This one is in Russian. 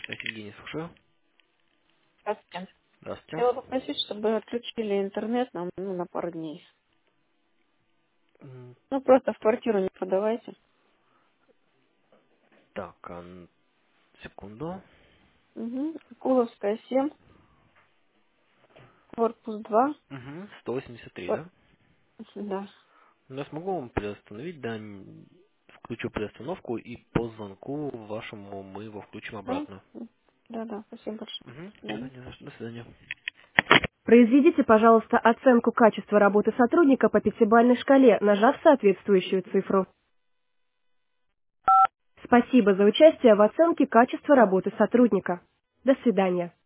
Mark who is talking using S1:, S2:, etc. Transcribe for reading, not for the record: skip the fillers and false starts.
S1: Евгений, слушаю.
S2: Здравствуйте.
S1: Здравствуйте.
S2: Хотела попросить, чтобы отключили интернет нам на пару дней.
S1: М,
S2: Ну, просто в квартиру не подавайте.
S1: Так, секунду.
S2: Угу. Куловская, 7, корпус 2.
S1: 183,
S2: Квар-
S1: да?
S2: Да.
S1: Ну, я смогу вам приостановить, да, включу приостановку и по звонку вашему мы его включим
S2: Да?
S1: обратно.
S2: Да, да. Спасибо большое. До свидания.
S1: До свидания.
S3: Произведите, пожалуйста, оценку качества работы сотрудника по пятибалльной шкале, нажав соответствующую цифру. Спасибо за участие в оценке качества работы сотрудника. До свидания.